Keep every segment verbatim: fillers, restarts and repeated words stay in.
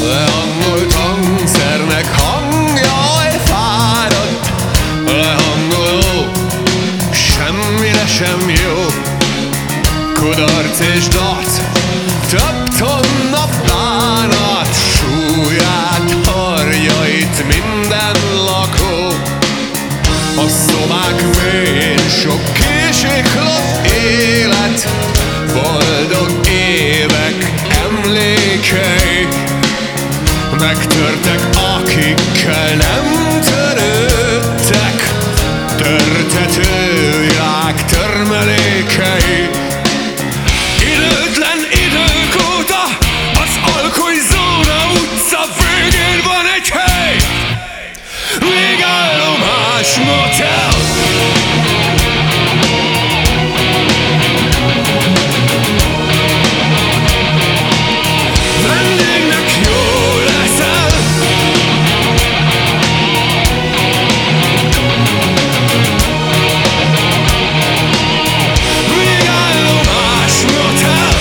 lehangolt hangszernek hangja fáradt, lehangoló, semmire sem jó. Kudarc és dac, több tonna bánat, súlyát, harjait minden lakó. A szobák mélyén sok kisiklott élet, boldog évek emlékei. Megtörtek, akikkel nem törődtek, törtetőják termelékei. Idődlen idők óta az Alkony-Zóna utca végén van egy hely, végállomás motel. Vendégnek jó leszel, végállomás motel.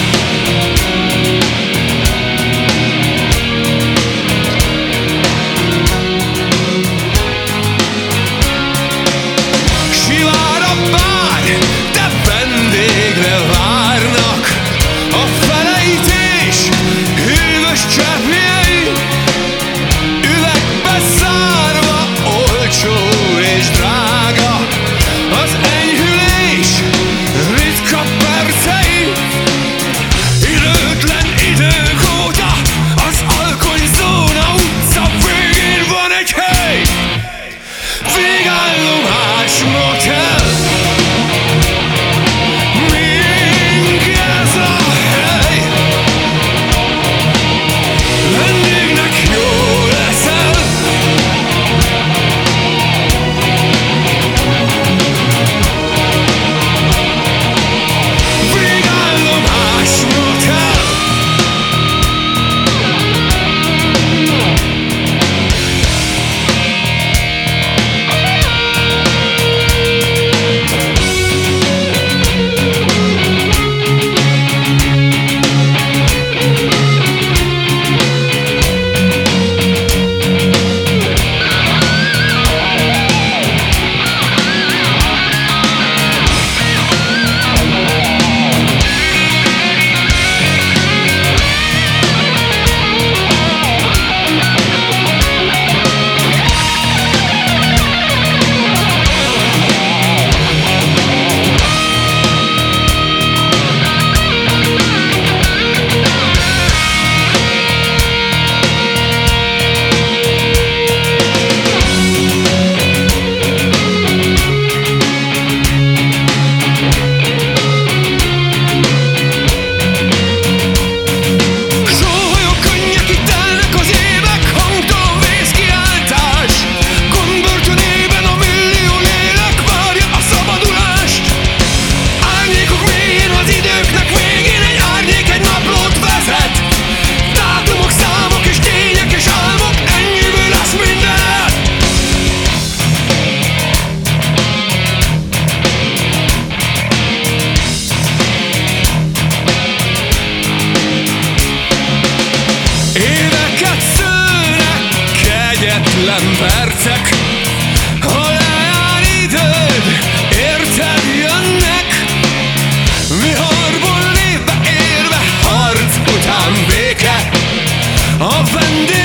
Sivár a bár, de vendégre várnak a felejtés hűvös cseppjei. Üvegbe zárva, olcsó és drága az enyhülés ritka percei. Idődlen idők óta az Alkony-Zóna utca végén van egy hely, végállomás motel. Miénk ez a hely, vendégnek jó leszel, végállomás motel. Éveket szőnek kegyetlen percek, ha lejár időd, érted jönnek. Viharból lépve érve, harc után béke, a vendég